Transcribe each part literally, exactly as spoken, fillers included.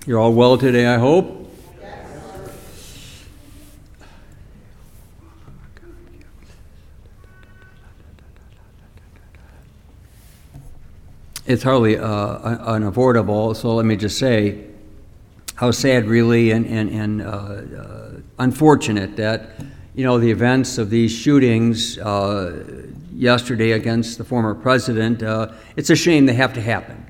You're all well today, I hope. It's hardly uh, unavoidable, so let me just say how sad really and, and, and uh, uh, unfortunate that, you know, the events of these shootings uh, yesterday against the former president, uh, it's a shame they have to happen.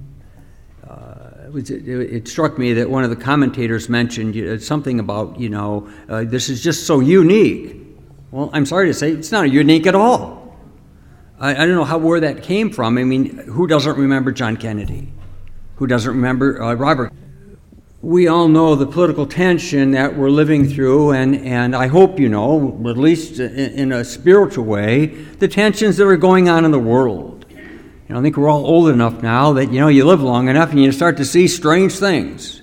It, it struck me that one of the commentators mentioned something about, you know, uh, this is just so unique. Well, I'm sorry to say, it's not unique at all. I, I don't know how where that came from. I mean, who doesn't remember John Kennedy? Who doesn't remember uh, Robert? We all know the political tension that we're living through, and, and I hope you know, at least in, in a spiritual way, the tensions that are going on in the world. You know, I think we're all old enough now that, you know, you live long enough and you start to see strange things.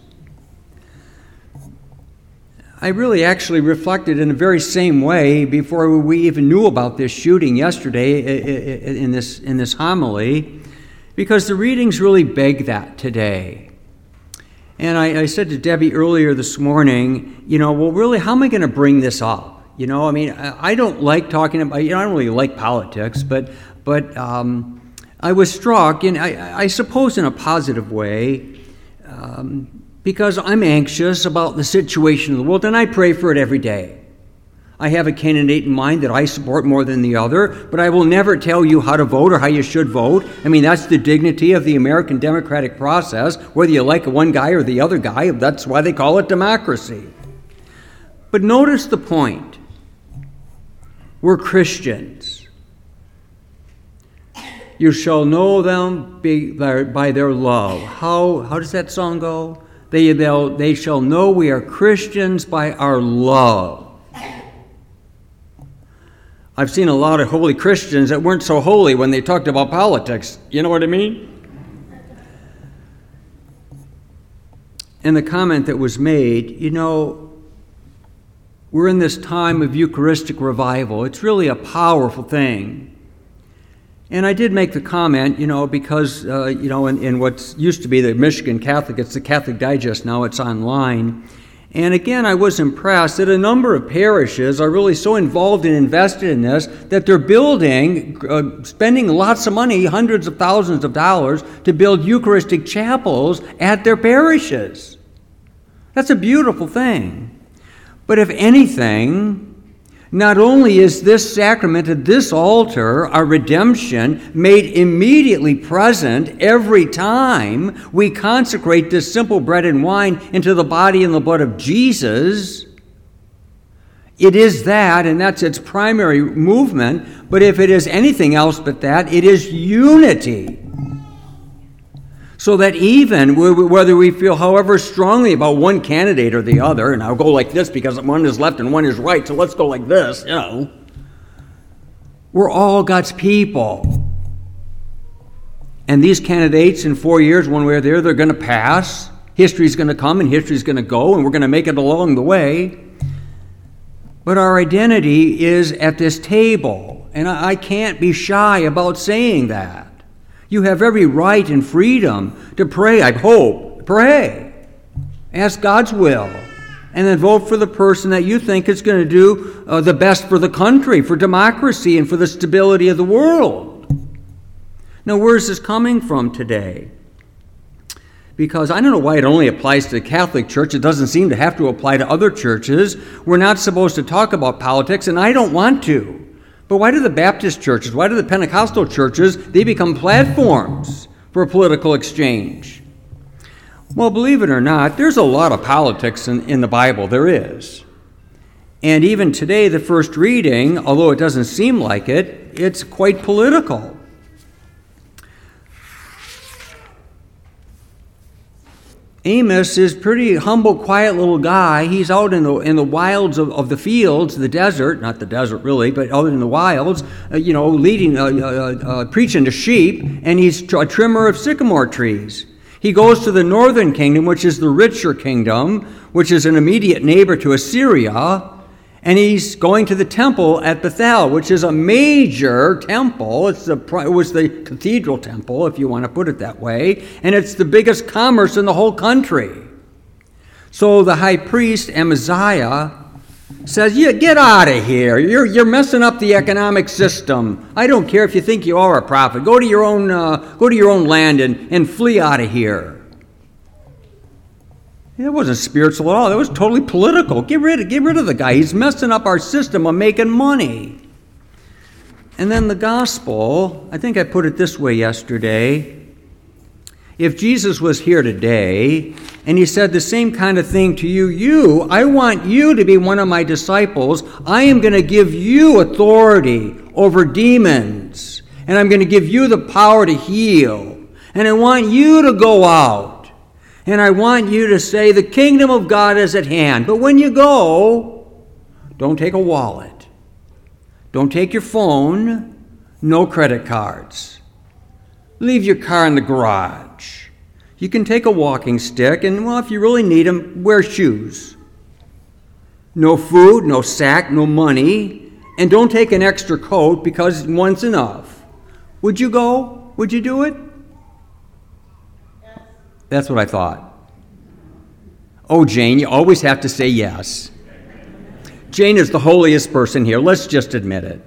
I really actually reflected in the very same way before we even knew about this shooting yesterday in this, in this homily, because the readings really beg that today. And I, I said to Debbie earlier this morning, you know, well, really, how am I going to bring this up? You know, I mean, I, I don't like talking about, you know, I don't really like politics, but, but, um, I was struck, and I, I suppose in a positive way, um, because I'm anxious about the situation of the world, and I pray for it every day. I have a candidate in mind that I support more than the other, but I will never tell you how to vote or how you should vote. I mean, that's the dignity of the American democratic process, whether you like one guy or the other guy. That's why they call it democracy. But notice the point. We're Christians. You shall know them by their love. How, how does that song go? They, they shall know we are Christians by our love. I've seen a lot of holy Christians that weren't so holy when they talked about politics. You know what I mean? And the comment that was made, you know, we're in this time of Eucharistic revival. It's really a powerful thing. And I did make the comment, you know, because, uh, you know, in, in what used to be the Michigan Catholic, it's the Catholic Digest, now it's online. And again, I was impressed that a number of parishes are really so involved and invested in this that they're building, uh, spending lots of money, hundreds of thousands of dollars, to build Eucharistic chapels at their parishes. That's a beautiful thing. But if anything, not only is this sacrament at this altar, our redemption, made immediately present every time we consecrate this simple bread and wine into the body and the blood of Jesus, it is that, and that's its primary movement, but if it is anything else but that, it is unity. So that even whether we feel however strongly about one candidate or the other, and I'll go like this because one is left and one is right, so let's go like this, you know. We're all God's people. And these candidates in four years, one way or the other, they're going to pass. History's going to come and history's going to go, and we're going to make it along the way. But our identity is at this table, and I can't be shy about saying that. You have every right and freedom to pray, I hope. Pray. Ask God's will. And then vote for the person that you think is going to do uh, the best for the country, for democracy, and for the stability of the world. Now, where is this coming from today? Because I don't know why it only applies to the Catholic Church. It doesn't seem to have to apply to other churches. We're not supposed to talk about politics, and I don't want to. But why do the Baptist churches, why do the Pentecostal churches, they become platforms for political exchange? Well, believe it or not, there's a lot of politics in, in the Bible. There is. And even today, the first reading, although it doesn't seem like it, it's quite political. Amos is pretty humble, quiet little guy. He's out in the in the wilds of, of the fields, the desert, not the desert really, but out in the wilds, uh, you know, leading, uh, uh, uh, preaching to sheep, and he's a trimmer of sycamore trees. He goes to the northern kingdom, which is the richer kingdom, which is an immediate neighbor to Assyria, and he's going to the temple at Bethel, which is a major temple. It's the, it was the cathedral temple, if you want to put it that way, and it's the biggest commerce in the whole country. So the high priest, Amaziah, says, yeah, get out of here. You're, you're messing up the economic system. I don't care if you think you are a prophet. Go to your own, uh, go to your own land and, and flee out of here. That wasn't spiritual at all. That was totally political. Get rid of, get rid of the guy. He's messing up our system of making money. And then the gospel, I think I put it this way yesterday. If Jesus was here today and he said the same kind of thing to you, you, I want you to be one of my disciples. I am going to give you authority over demons. And I'm going to give you the power to heal. And I want you to go out. And I want you to say, the kingdom of God is at hand. But when you go, don't take a wallet. Don't take your phone. No credit cards. Leave your car in the garage. You can take a walking stick, and, well, if you really need them, wear shoes. No food, no sack, no money, and don't take an extra coat because one's enough. Would you go? Would you do it? That's what I thought. Oh, Jane, you always have to say yes. Jane is the holiest person here. Let's just admit it.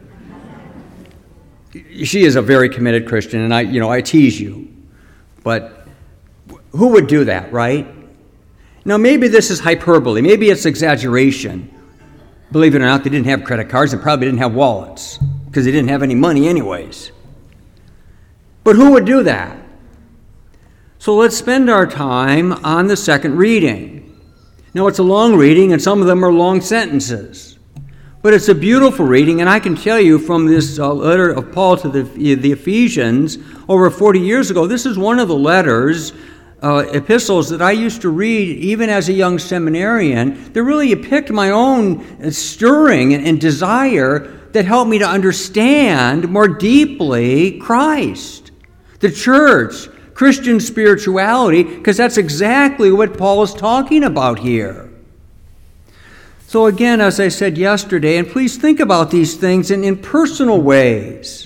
She is a very committed Christian, and I, you know, I tease you. But who would do that, right? Now, maybe this is hyperbole. Maybe it's exaggeration. Believe it or not, they didn't have credit cards and probably didn't have wallets because they didn't have any money anyways. But who would do that? So let's spend our time on the second reading. Now, it's a long reading, and some of them are long sentences. But it's a beautiful reading, and I can tell you from this uh, letter of Paul to the, the Ephesians over forty years ago, this is one of the letters, uh, epistles that I used to read even as a young seminarian. That really picked my own stirring and, and desire that helped me to understand more deeply Christ, the church, Christian spirituality, because that's exactly what Paul is talking about here. So again, as I said yesterday, and please think about these things in, in personal ways.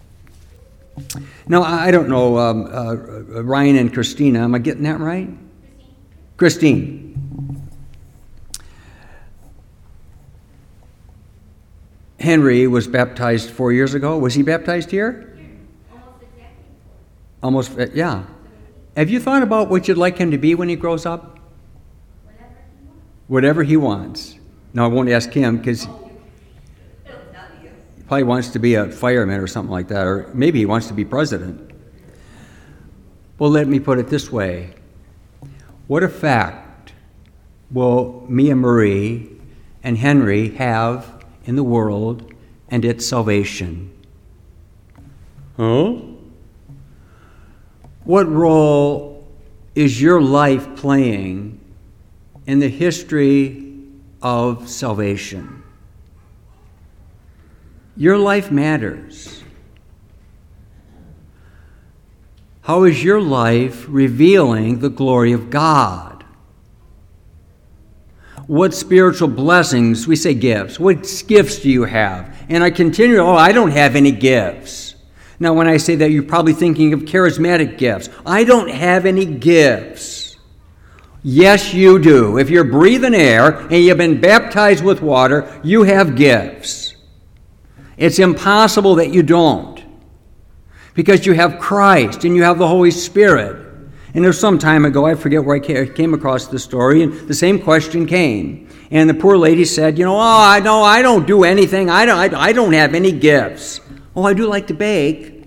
Now, I don't know, um, uh, Ryan and Christina, am I getting that right? Christine. Christine. Henry was baptized four years ago. Was he baptized here? Almost exactly. Almost, uh, yeah. Have you thought about what you'd like him to be when he grows up? Whatever he wants. Whatever he wants. Now, I won't ask him because He'll tell you. he probably wants to be a fireman or something like that, or maybe he wants to be president. Well, let me put it this way. What effect will me and Marie and Henry have in the world and its salvation? Huh? What role is your life playing in the history of salvation? Your life matters. How is your life revealing the glory of God? What spiritual blessings, we say gifts, what gifts do you have? And I continue, oh, I don't have any gifts. Now, when I say that, you're probably thinking of charismatic gifts. I don't have any gifts. Yes, you do. If you're breathing air and you've been baptized with water, you have gifts. It's impossible that you don't, because you have Christ and you have the Holy Spirit. And there was some time ago, I forget where I came across the story, and the same question came. And the poor lady said, you know, oh, I know I don't do anything. I don't, I, I don't have any gifts. Oh, I do like to bake.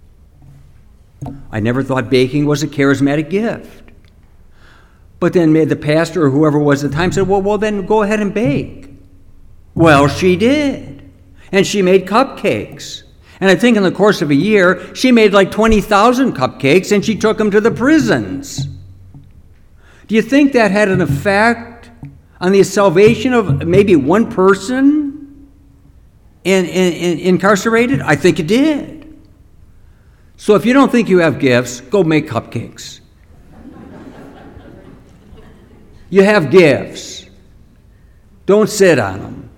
I never thought baking was a charismatic gift. But then the pastor or whoever was at the time said, well, well, then go ahead and bake. Well, she did. And she made cupcakes. And I think in the course of a year, she made like twenty thousand cupcakes, and she took them to the prisons. Do you think that had an effect on the salvation of maybe one person in, in, in incarcerated? I think it did. So if you don't think you have gifts, go make cupcakes. You have gifts. Don't sit on them.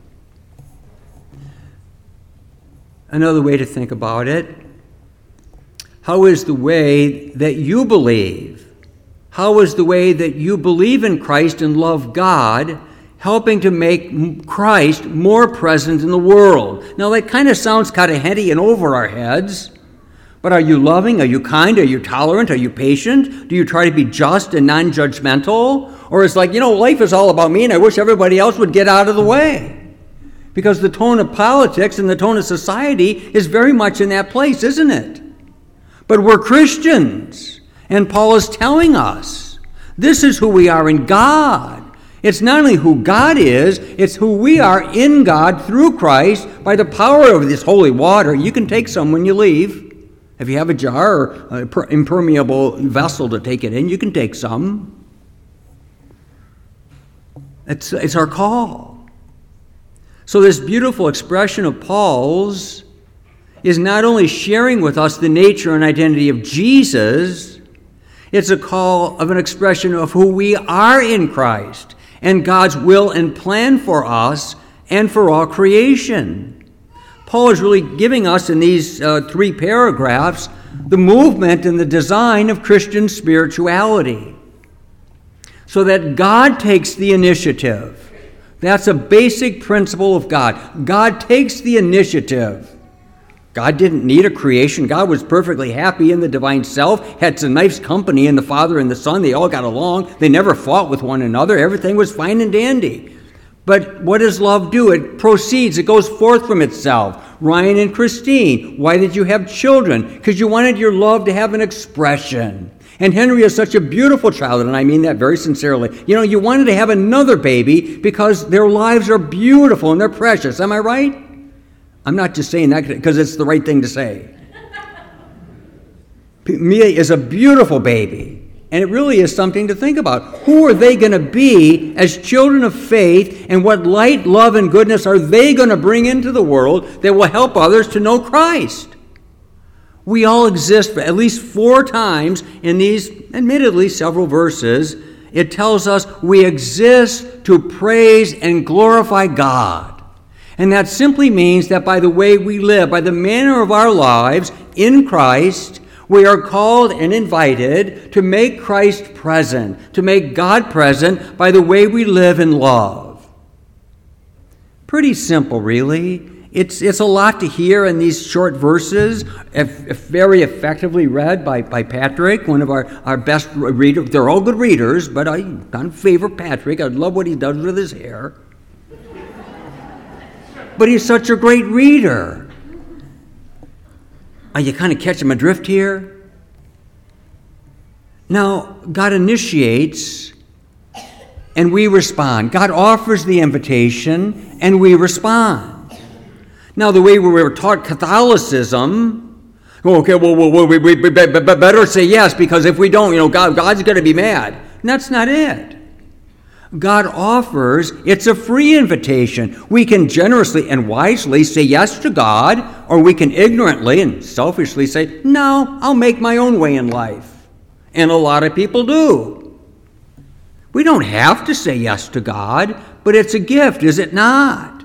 Another way to think about it, how is the way that you believe How is the way that you believe in Christ and love God helping to make Christ more present in the world? Now, that kind of sounds kind of heady and over our heads, but are you loving? Are you kind? Are you tolerant? Are you patient? Do you try to be just and non-judgmental? Or it's like, you know, life is all about me and I wish everybody else would get out of the way? Because the tone of politics and the tone of society is very much in that place, isn't it? But we're Christians, and Paul is telling us this is who we are in God. It's not only who God is, it's who we are in God through Christ by the power of this holy water. You can take some when you leave. If you have a jar or an impermeable vessel to take it in, you can take some. It's, it's our call. So this beautiful expression of Paul's is not only sharing with us the nature and identity of Jesus, it's a call of an expression of who we are in Christ and God's will and plan for us and for all creation. Paul is really giving us in these uh, three paragraphs the movement and the design of Christian spirituality, so that God takes the initiative. That's a basic principle of God. God takes the initiative. God didn't need a creation. God was perfectly happy in the divine self, had some nice company in the Father and the Son. They all got along. They never fought with one another. Everything was fine and dandy. But what does love do? It proceeds. It goes forth from itself. Ryan and Christine, why did you have children? Because you wanted your love to have an expression. And Henry is such a beautiful child, and I mean that very sincerely. You know, you wanted to have another baby because their lives are beautiful and they're precious. Am I right? I'm not just saying that because it's the right thing to say. Mia is a beautiful baby, and it really is something to think about. Who are they going to be as children of faith, and what light, love, and goodness are they going to bring into the world that will help others to know Christ? We all exist at least four times in these, admittedly, several verses. It tells us we exist to praise and glorify God. And that simply means that by the way we live, by the manner of our lives in Christ, we are called and invited to make Christ present, to make God present by the way we live in love. Pretty simple, really. It's it's a lot to hear in these short verses, if, if very effectively read by, by Patrick, one of our, our best readers. They're all good readers, but I kind of favor Patrick. I love what he does with his hair. But he's such a great reader. Are you kind of catching my drift here? Now, God initiates and we respond. God offers the invitation and we respond. Now, the way we were taught Catholicism, okay, well, well, well we, we, we better say yes, because if we don't, you know, God, God's going to be mad. And that's not it. God offers, it's a free invitation. We can generously and wisely say yes to God, or we can ignorantly and selfishly say, no, I'll make my own way in life. And a lot of people do. We don't have to say yes to God, but it's a gift, is it not?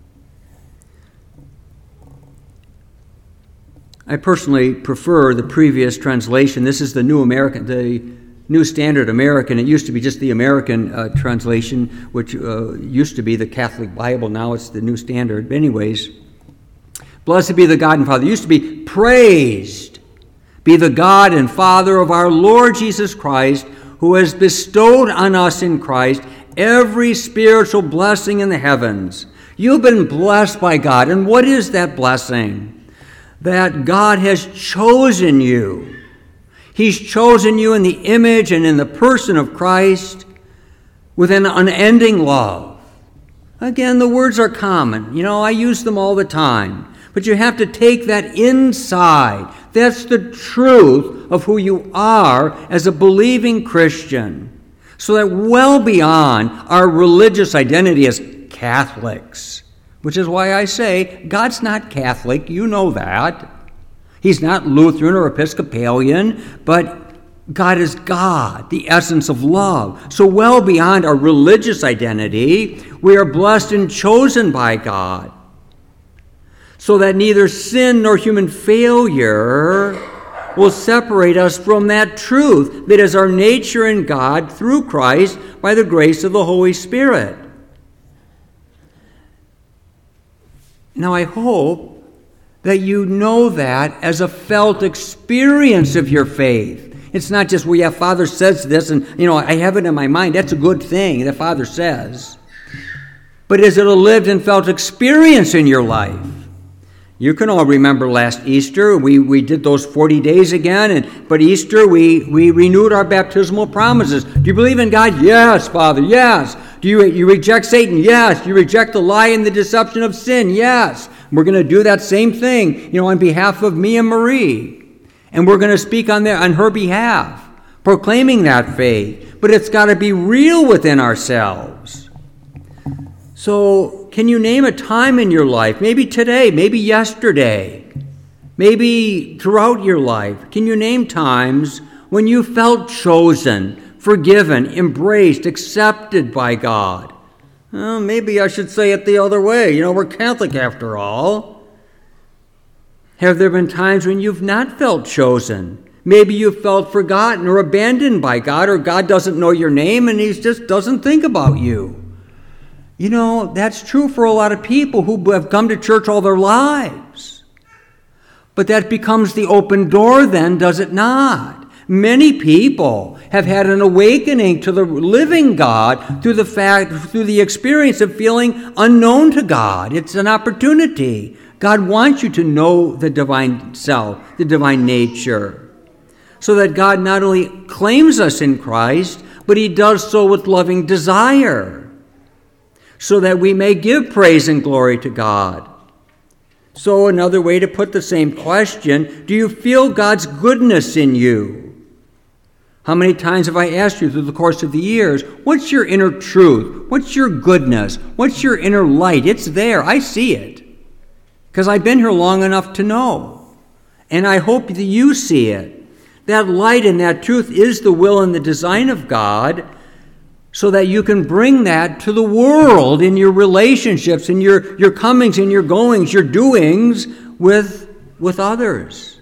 I personally prefer the previous translation. This is the New American, the New Standard American. It used to be just the American uh, translation, which uh, used to be the Catholic Bible. Now it's the New Standard. But anyways, blessed be the God and Father. It used to be praised be the God and Father of our Lord Jesus Christ, who has bestowed on us in Christ every spiritual blessing in the heavens. You've been blessed by God. And what is that blessing? That God has chosen you. He's chosen you in the image and in the person of Christ with an unending love. Again, the words are common. You know, I use them all the time. But you have to take that inside. That's the truth of who you are as a believing Christian. So that well beyond our religious identity as Catholics, which is why I say God's not Catholic, you know that. He's not Lutheran or Episcopalian, but God is God, the essence of love. So well beyond our religious identity, we are blessed and chosen by God, so that neither sin nor human failure will separate us from that truth that is our nature in God through Christ by the grace of the Holy Spirit. Now, I hope that you know that as a felt experience of your faith. It's not just, well, yeah, Father says this, and, you know, I have it in my mind. That's a good thing that Father says. But is it a lived and felt experience in your life? You can all remember last Easter, we, we did those forty days again, and but Easter we, we renewed our baptismal promises. Do you believe in God? Yes, Father, yes. Do you, you reject Satan? Yes. Do you reject the lie and the deception of sin? Yes. We're going to do that same thing, you know, on behalf of me and Marie. And we're going to speak on, their, on her behalf, proclaiming that faith. But it's got to be real within ourselves. So, can you name a time in your life, maybe today, maybe yesterday, maybe throughout your life, can you name times when you felt chosen, forgiven, embraced, accepted by God? Well, maybe I should say it the other way. You know, we're Catholic after all. Have there been times when you've not felt chosen? Maybe you've felt forgotten or abandoned by God, or God doesn't know your name and he just doesn't think about you. You know, that's true for a lot of people who have come to church all their lives. But that becomes the open door then, does it not? Many people have had an awakening to the living God through the fact, through the experience of feeling unknown to God. It's an opportunity. God wants you to know the divine self, the divine nature, so that God not only claims us in Christ, but he does so with loving desire, so that we may give praise and glory to God. So another way to put the same question, do you feel God's goodness in you? How many times have I asked you through the course of the years, what's your inner truth? What's your goodness? What's your inner light? It's there. I see it. Because I've been here long enough to know. And I hope that you see it. That light and that truth is the will and the design of God, so that you can bring that to the world in your relationships, in your, your comings and your goings, your doings with, with others.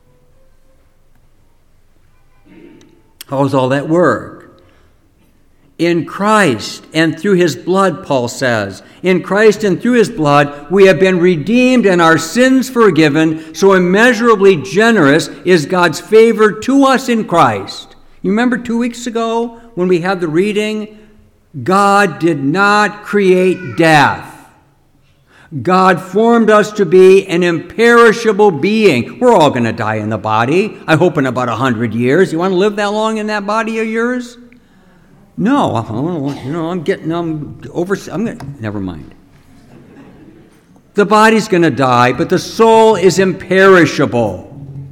How does all that work? In Christ and through his blood, Paul says. In Christ and through his blood, we have been redeemed and our sins forgiven. So immeasurably generous is God's favor to us in Christ. You remember two weeks ago when we had the reading? God did not create death. God formed us to be an imperishable being. We're all going to die in the body. I hope in about a hundred years. You want to live that long in that body of yours? No, you know, I'm getting, I'm over, I'm going to, never mind. The body's going to die, but the soul is imperishable.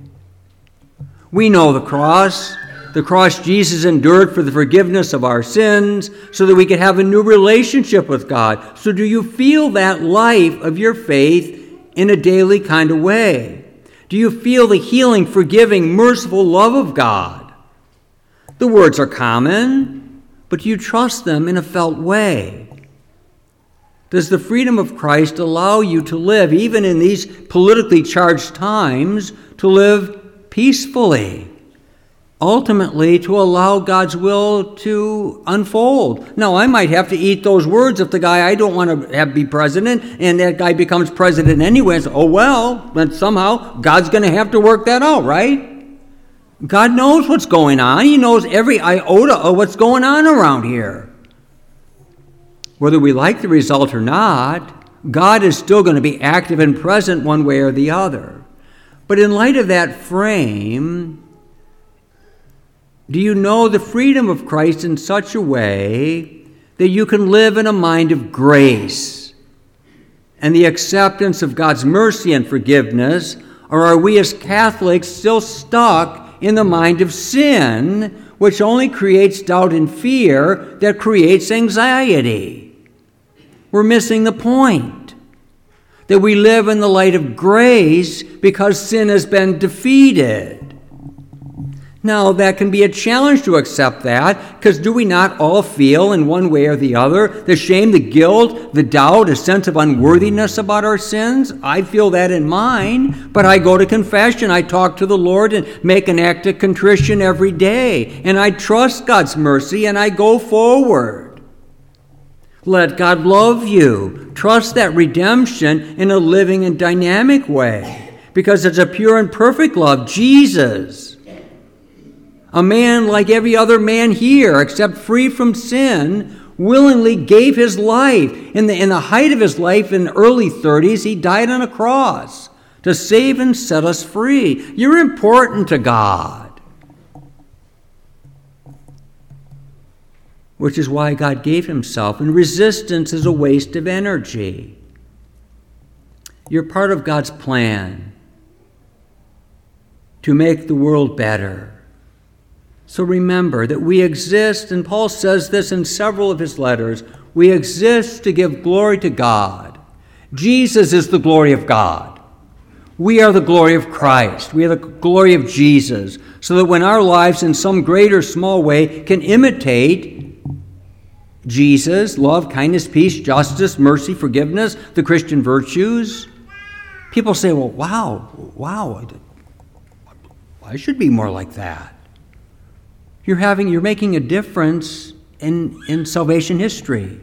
We know the cross. The cross Jesus endured for the forgiveness of our sins so that we could have a new relationship with God. So do you feel that life of your faith in a daily kind of way? Do you feel the healing, forgiving, merciful love of God? The words are common, but do you trust them in a felt way? Does the freedom of Christ allow you to live, even in these politically charged times, to live peacefully? Ultimately, to allow God's will to unfold. Now, I might have to eat those words if the guy I don't want to have be president, and that guy becomes president anyway. So, oh, well, then somehow God's going to have to work that out, right? God knows what's going on. He knows every iota of what's going on around here. Whether we like the result or not, God is still going to be active and present one way or the other. But in light of that frame, do you know the freedom of Christ in such a way that you can live in a mind of grace and the acceptance of God's mercy and forgiveness? Or are we as Catholics still stuck in the mind of sin, which only creates doubt and fear that creates anxiety? We're missing the point. That we live in the light of grace because sin has been defeated. Now, that can be a challenge to accept that, because do we not all feel in one way or the other the shame, the guilt, the doubt, a sense of unworthiness about our sins? I feel that in mine, but I go to confession. I talk to the Lord and make an act of contrition every day, and I trust God's mercy, and I go forward. Let God love you. Trust that redemption in a living and dynamic way, because it's a pure and perfect love. Jesus, a man like every other man here, except free from sin, willingly gave his life. In the, in the height of his life, in the early thirties, he died on a cross to save and set us free. You're important to God, which is why God gave himself. And resistance is a waste of energy. You're part of God's plan to make the world better. So remember that we exist, and Paul says this in several of his letters, we exist to give glory to God. Jesus is the glory of God. We are the glory of Christ. We are the glory of Jesus, so that when our lives in some great or small way can imitate Jesus, love, kindness, peace, justice, mercy, forgiveness, the Christian virtues, people say, well, wow, wow, I should be more like that. You're having, you're making a difference in, in salvation history.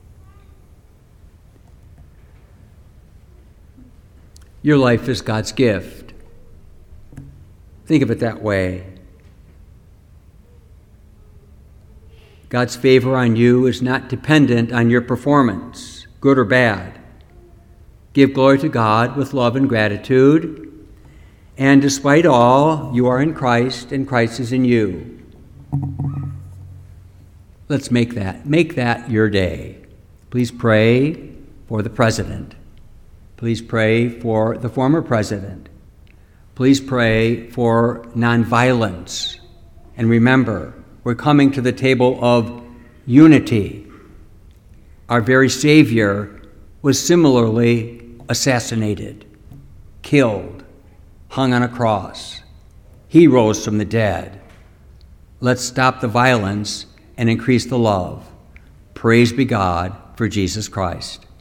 Your life is God's gift. Think of it that way. God's favor on you is not dependent on your performance, good or bad. Give glory to God with love and gratitude. And despite all, you are in Christ, and Christ is in you. Let's make that, make that your day. Please pray for the president. Please pray for the former president. Please pray for nonviolence. And remember, we're coming to the table of unity. Our very Savior was similarly assassinated, killed, hung on a cross. He rose from the dead. Let's stop the violence and increase the love. Praise be God for Jesus Christ.